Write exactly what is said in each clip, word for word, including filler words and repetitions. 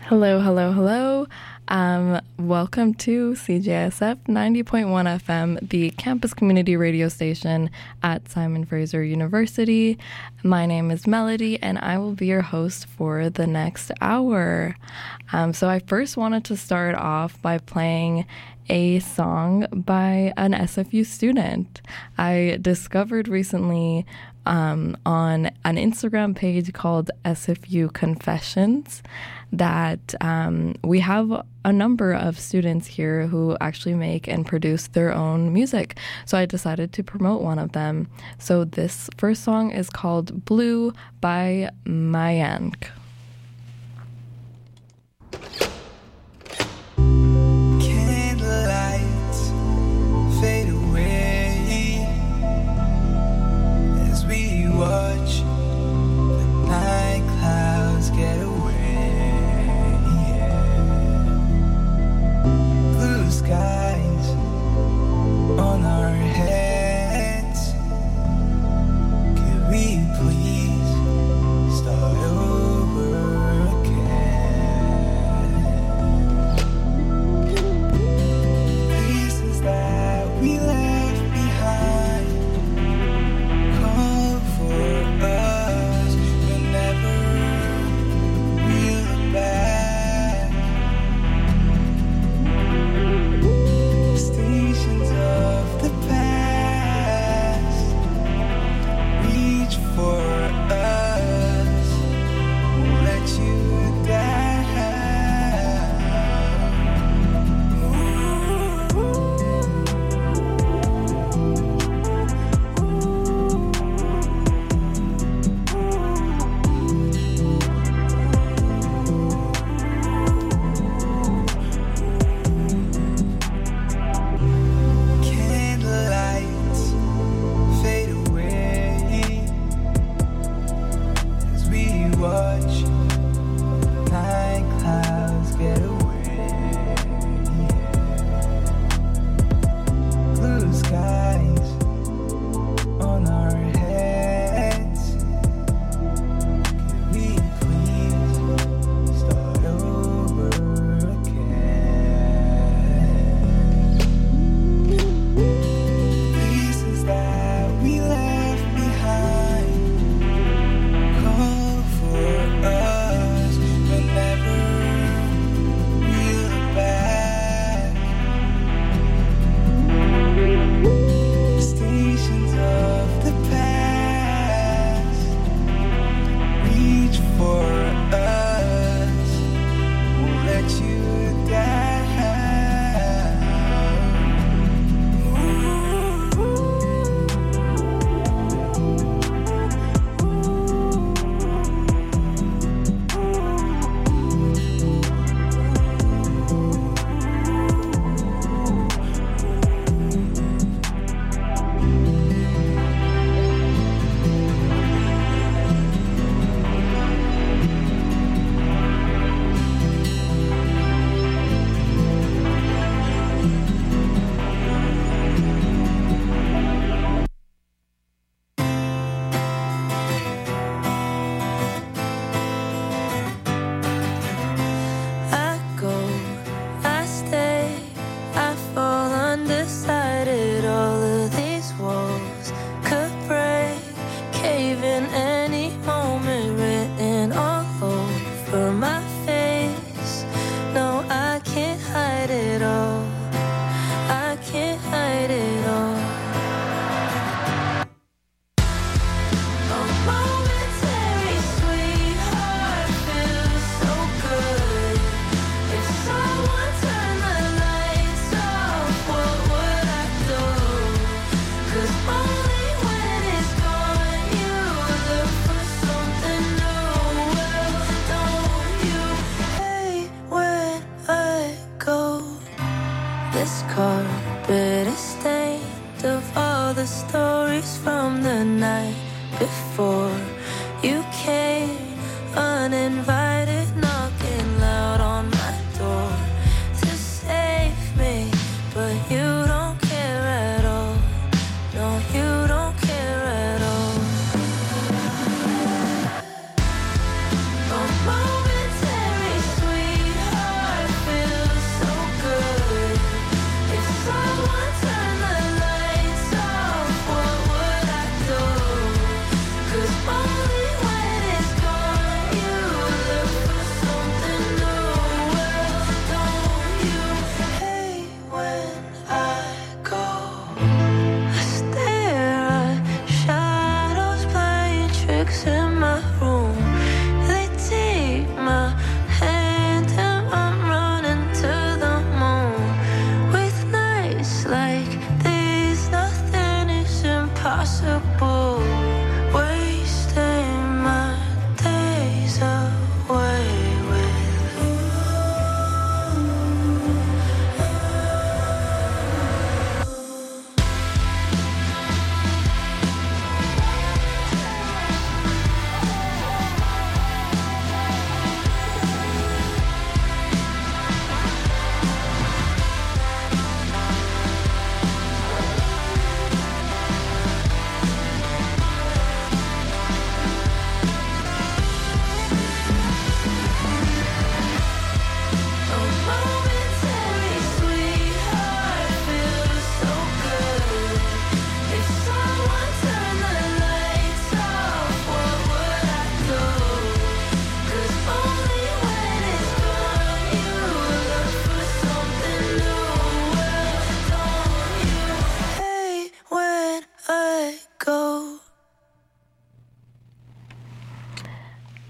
Hello, hello, hello. Um, welcome to C J S F ninety point one F M, the campus community radio station at Simon Fraser University. My name is Melody, and I will be your host for the next hour. Um, so I first wanted to start off by playing a song by an S F U student. I discovered recently um, on an Instagram page called S F U Confessions that um, we have a number of students here who actually make and produce their own music. So I decided to promote one of them. So this first song is called Blue by Mayank. Candlelights fade away as we watch the night clouds get away. Blue skies on our heads. Could we please start over again? Places that we left behind call for us whenever we look back. Stations of the past reach for us, won't let you Candlelights fade away as we watch night clouds get away. Blue skies on our heads. Could we please start over again? Places that we left behind call for us whenever we look back. Stations of the past reach for us, won't let you I go, I stay, I fall undecided. All of these walls could break, cave in any moment, written all over my face. No, I can't hide it all. I can't hide it all. A momentary sweetheart feels so good. If someone turned the lights off, what would I do? 'Cause only when it's gone you look for something new. Well, don't you hate when I go? This carpet is stained of all the stories from the night before you came uninvited, knocking loud on my door to save me, but you don't care at all. No, you don't care at all. A momentary sweet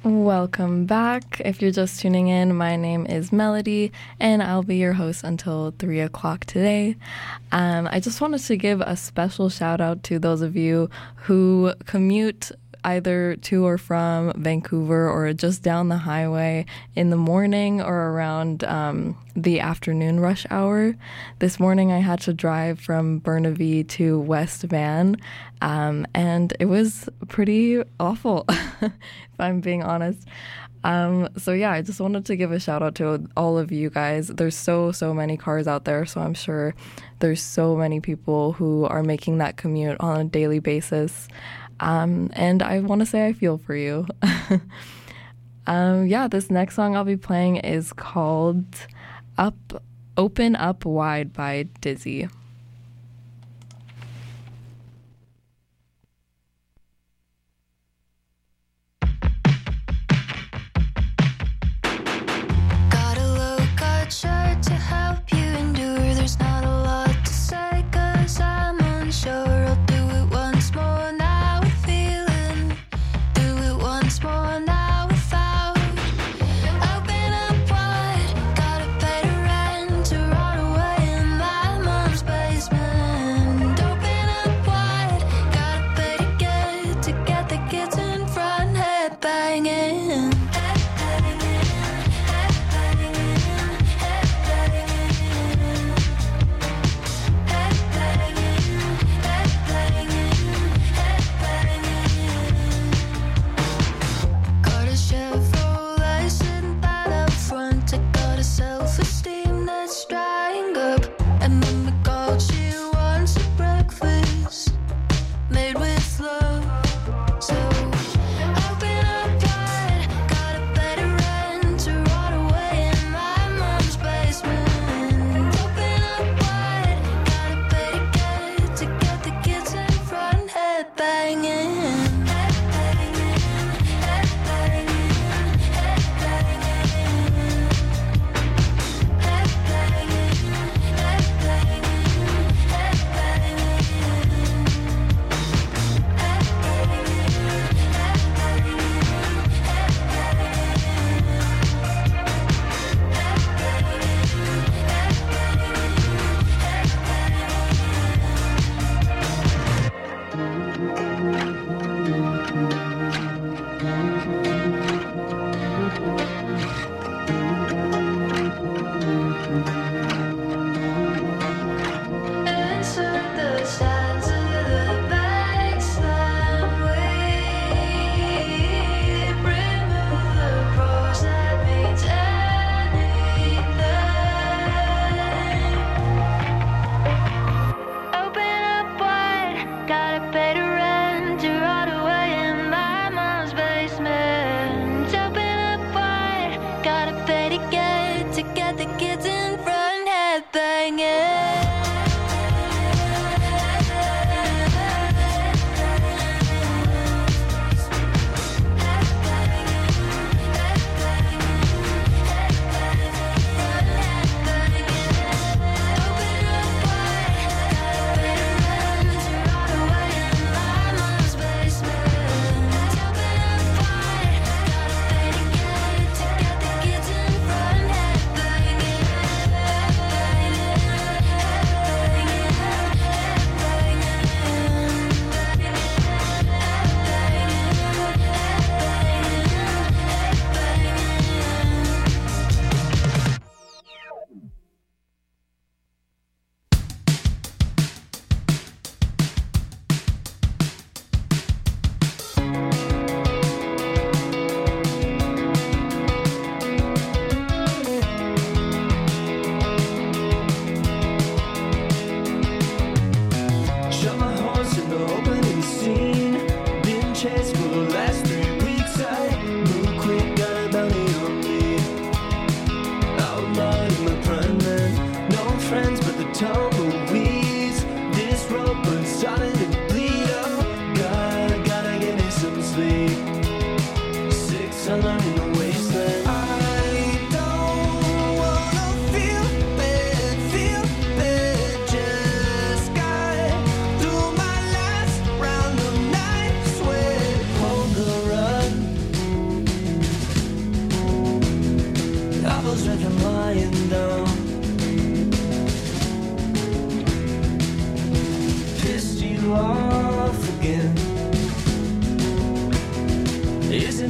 Welcome back. If you're just tuning in, my name is Melody, and I'll be your host until three o'clock today. Um, I just wanted to give a special shout out to those of you who commute either to or from Vancouver or just down the highway in the morning or around um, the afternoon rush hour. This morning I had to drive from Burnaby to West Van, um, and it was pretty awful, if I'm being honest. Um, so yeah, I just wanted to give a shout out to all of you guys. There's so, so many cars out there, so I'm sure there's so many people who are making that commute on a daily basis. Um, and I want to say I feel for you. um, yeah, this next song I'll be playing is called Up, Open Up Wide by Dizzy. Gotta look at shirt to help you endure. There's not a lot to say, cause I'm unsure. I'll do it once more now. More now without open up wide. Gotta pay the rent to run away in my mom's bed.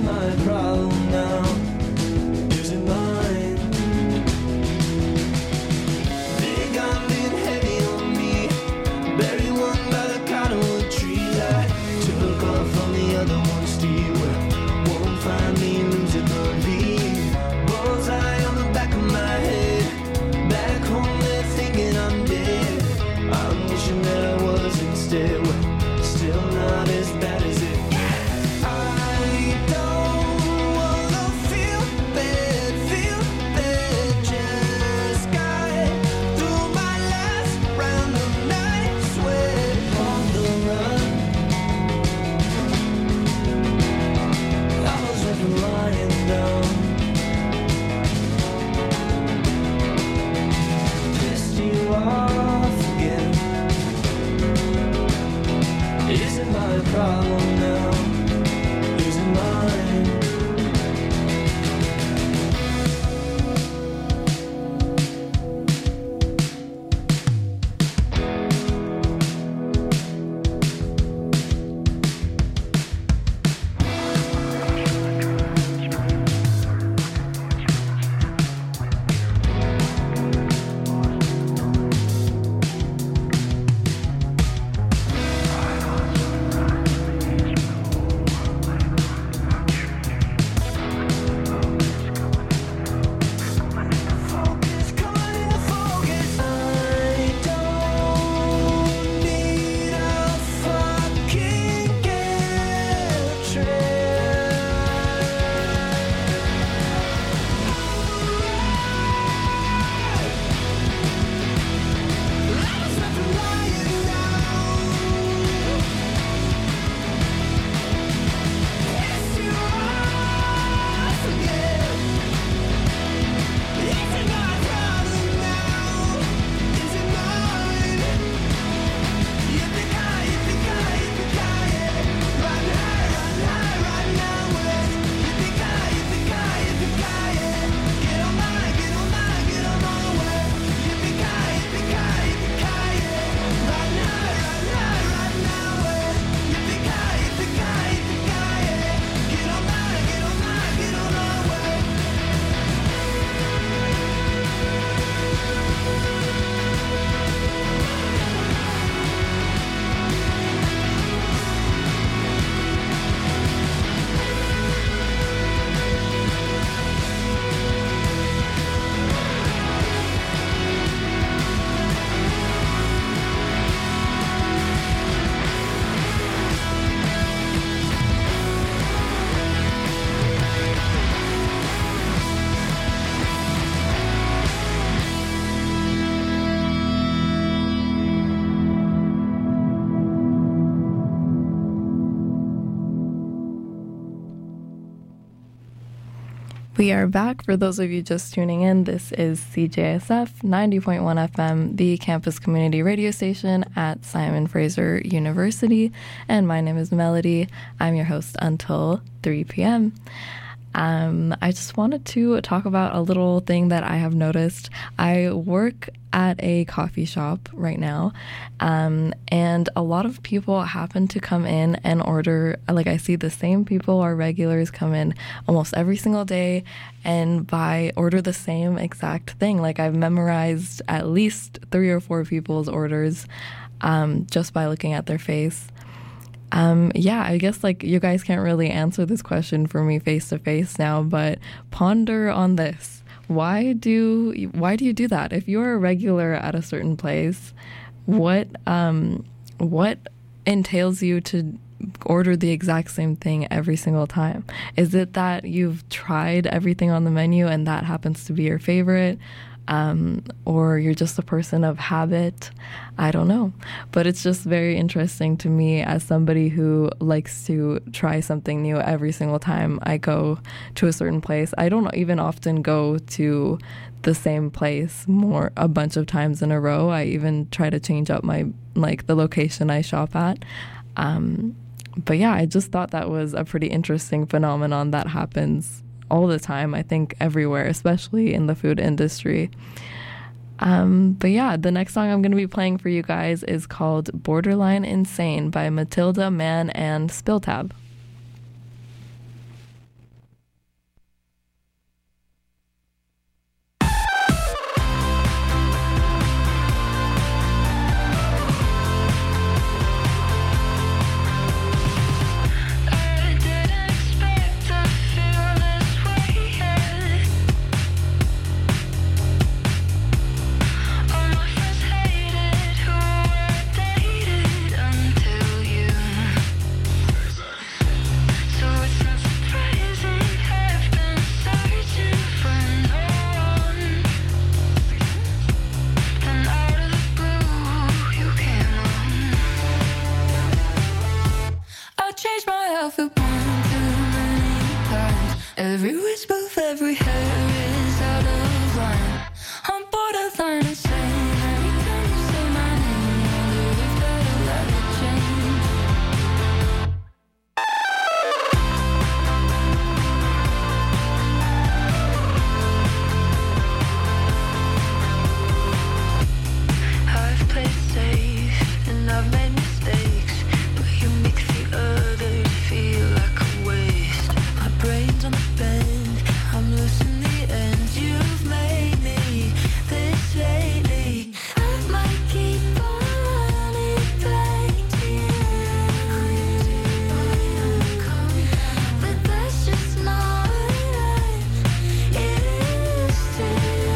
my problem now? Is it mine? Think I'm being heavy on me. Buried one by the cottonwood trees. I took off on the other one, Steve. Won't find me losing the lead. Bullseye on the back of my head. Back home they're thinking I'm dead. I'm wishing that I was instead. Well, still not as bad as it. I don't wanna feel bad, feel bad. Just got through my last round of night sweat on the run. I was left lying down. Pissed you off again. Is it my problem now? Is it mine? Focus, coming into focus. I don't need a fucking guilt trip. I was left lying down. Pissed you off again. Is it my problem now? Is it mine? Yippee-ki-yay, yippee-ki-yay, yippee-ki-yay. Run high, run high, run now with yippee-ki-yay, yippee-ki-yay, yippee-ki-yay. Get on my, get on my, get on my way. Yippee-ki-yay, yippee-ki-yay, yippee-ki-yay. Run high, run high, run now with yippee-ki-yay, yippee-ki-yay, yippee-ki-yay. Get on my, get on my, get on my way. We are back. For those of you just tuning in, this is C J S F ninety point one F M, the campus community radio station at Simon Fraser University. And my name is Melody. I'm your host until three p.m. Um, I just wanted to talk about a little thing that I have noticed. I work at a coffee shop right now, um, and a lot of people happen to come in and order. Like, I see the same people, our regulars, come in almost every single day and buy, order the same exact thing. Like, I've memorized at least three or four people's orders um, just by looking at their face. Um, yeah, I guess like you guys can't really answer this question for me face to face now, but ponder on this. Why do why do you do that? If you're a regular at a certain place, what um, what entails you to order the exact same thing every single time? Is it that you've tried everything on the menu and that happens to be your favorite? Um, or you're just a person of habit? I don't know. But it's just very interesting to me as somebody who likes to try something new every single time I go to a certain place. I don't even often go to the same place more a bunch of times in a row. I even try to change up my, like, the location I shop at. Um, but yeah, I just thought that was a pretty interesting phenomenon that happens all the time, I think everywhere, especially in the food industry. Um, but yeah, the next song I'm going to be playing for you guys is called Borderline Insane by Matilda Mann and Spilltab. my outfit one too many times. Every whisper of every hair is out of line. I'm borderline insane. Every time you say my name, I wonder if that'll ever change. I've played safe and I've made mistakes, but you make the others feel like a waste. My brain's on the bend, I'm losing the end. You've made me this lately. I might keep on running back to you, but that's just not what I'm used to.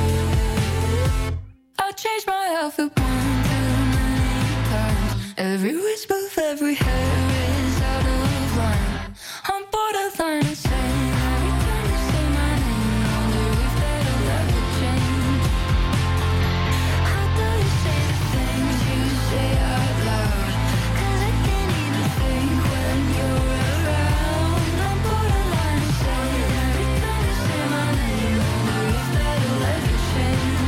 I changed my outfit one too many times. Every whisper of every hair is out of line. I'm borderline insane. Every time you say my name, I wonder if that'll ever change. How do you say the things you say out loud? 'Cause I can't even think when you're around. I'm borderline insane. Every time you say my name, I wonder if that'll ever change.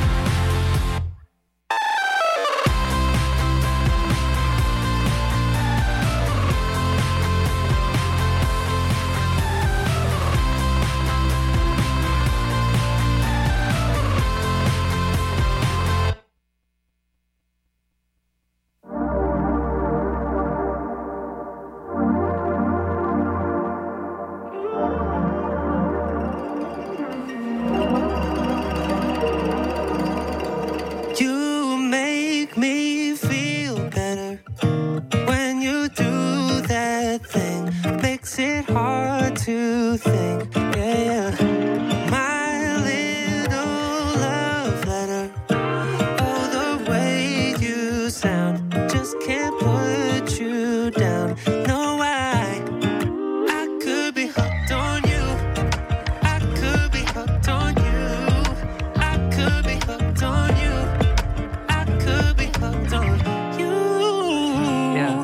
You make me feel better when you do that thing. Makes it hard to think. Yeah, yeah. My little love letter. Oh, the way you sound. Just can't put you down. No, I, I could be hooked on you. I could be hooked on you. I could be hooked on you. I could be hooked on you. Yeah.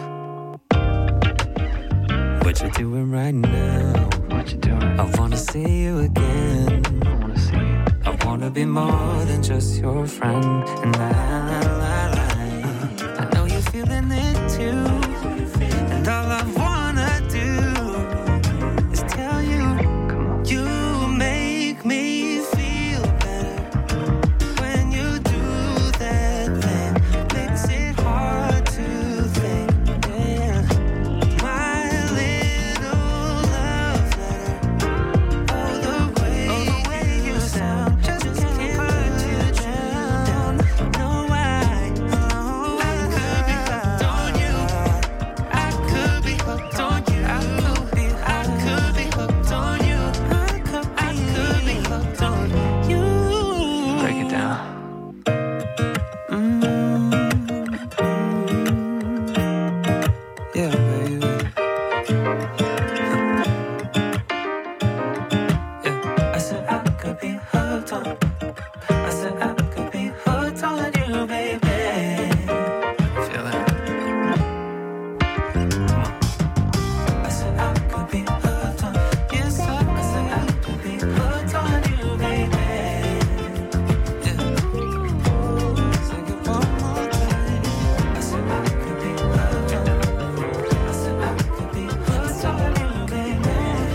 What you doing right now? What you doing? I wanna see you again. I wanna see you. I wanna be more than just your friend. And I, I, I, I know you're feeling it too. And all I wanna do is tell you, you make me feel better when you do that thing. Makes it hard to think. Yeah, my little love letter. Oh, the way, oh, the way you sound. Just can't put you down. No, I, oh, I could be hooked on you. I could be hooked on you. I could be, I could be hooked on you. I could, I could be hooked on you. Break it down. Mm, yeah, baby. Yeah, I said I could be hooked on. I said I could be hooked on you, baby. Feel that? I said I could be hooked on. Yes, I, I said I could be hooked on you, baby. Yeah. Sing it one more time. I said I could be hooked on. I said I could be hooked on you, baby.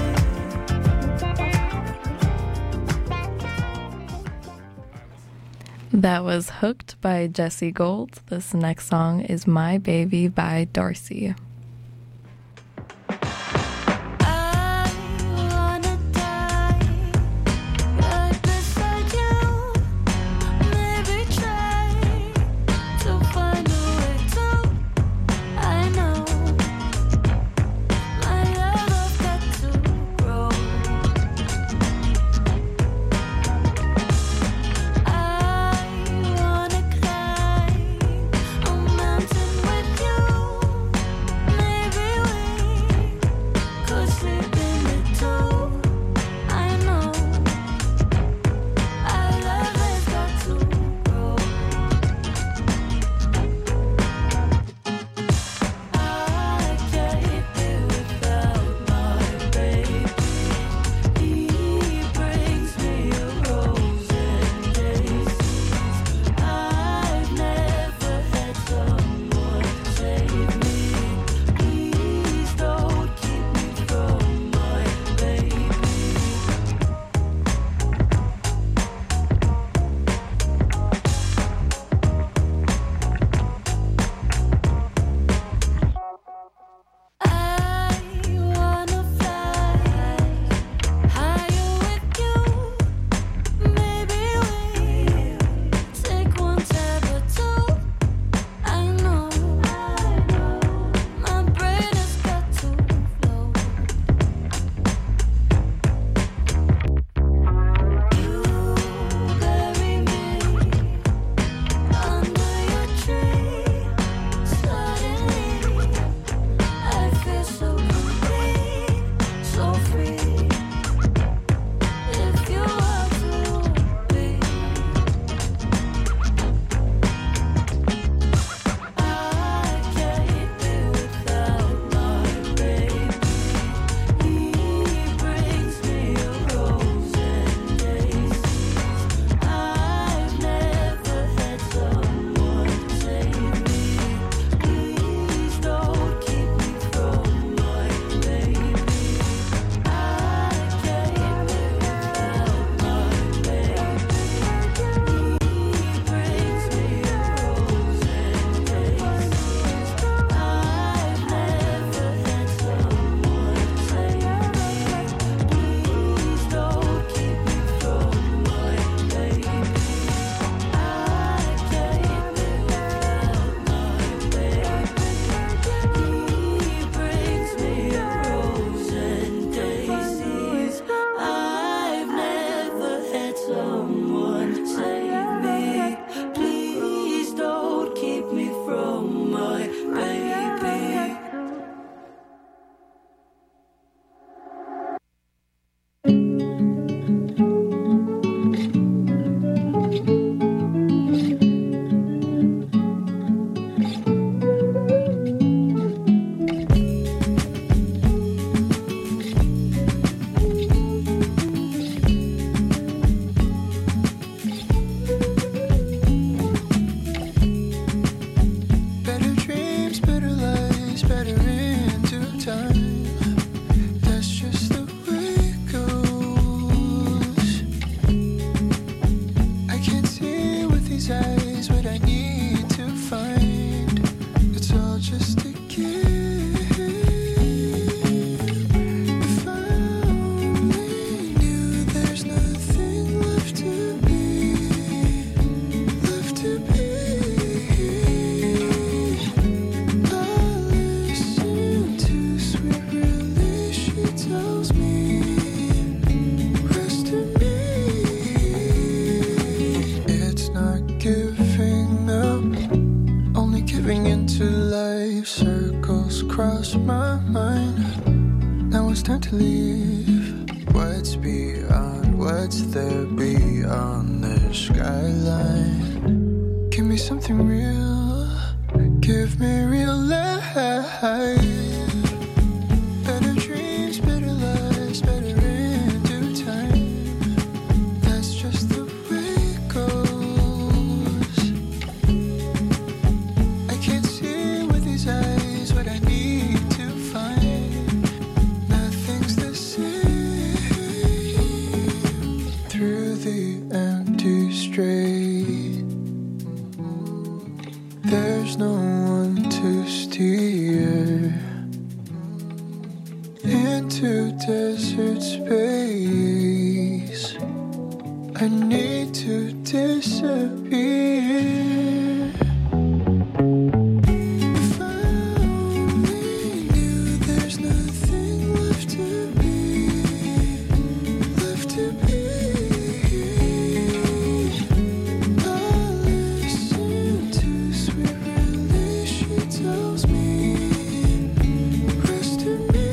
That was Hooked by Jesse Gold. This next song is My Baby by Darcy. I wanna die right beside you. Maybe try to find a way to. I know my love has got to grow. I wanna climb a mountain with you. it's time to leave. What's beyond, what's there beyond the skyline? Give me something real, give me real life. Better dreams, better lives, better in due time. That's just the way it goes. I can't see with these eyes what I need to find. Nothing's the same through the empty street. There's no one to steer into desert space. I need to disappear. If I only knew there's nothing left to be, left to be. I'll listen to sweet release, she tells me, rest in me.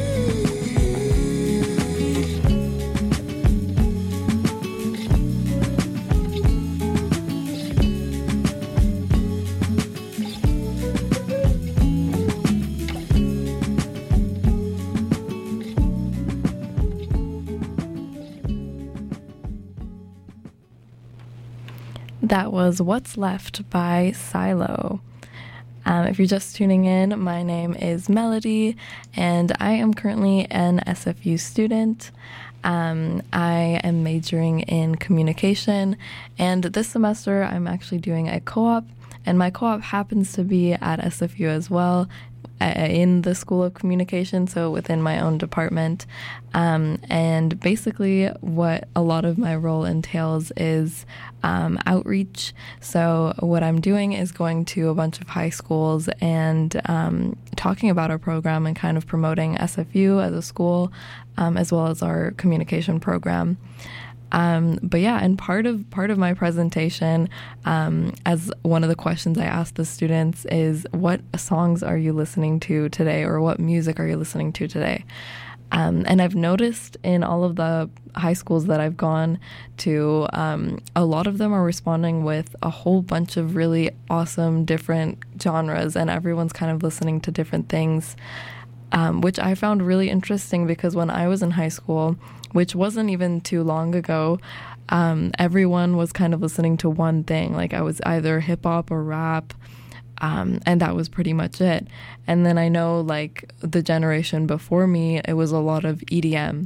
That was What's Left by Silo. Um, if you're just tuning in, my name is Melody, and I am currently an S F U student. Um, I am majoring in communication, and this semester I'm actually doing a co-op, and my co-op happens to be at S F U as well, uh, in the School of Communication, so within my own department. Um, and basically what a lot of my role entails is um, outreach. So what I'm doing is going to a bunch of high schools and um, talking about our program and kind of promoting S F U as a school, um, as well as our communication program. Um, but yeah, and part of part of my presentation, um, as one of the questions I asked the students is, what songs are you listening to today, or what music are you listening to today? Um, and I've noticed in all of the high schools that I've gone to, um, a lot of them are responding with a whole bunch of really awesome different genres, and everyone's kind of listening to different things, um, which I found really interesting because when I was in high school, which wasn't even too long ago, um, everyone was kind of listening to one thing. Like I was either hip hop or rap. Um, and that was pretty much it. And then I know, like, the generation before me, it was a lot of E D M.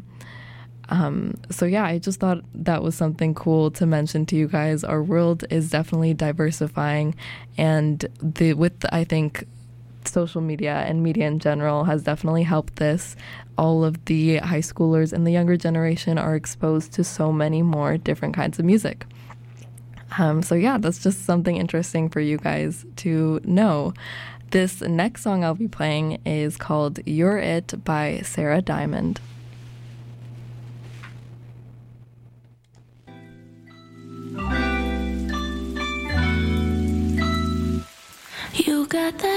Um, so yeah, I just thought that was something cool to mention to you guys. Our world is definitely diversifying, and the with, I think, social media and media in general has definitely helped this. All of the high schoolers and the younger generation are exposed to so many more different kinds of music. Um, so yeah, that's just something interesting for you guys to know. This next song I'll be playing is called You're It by Sarah Diamond. You got that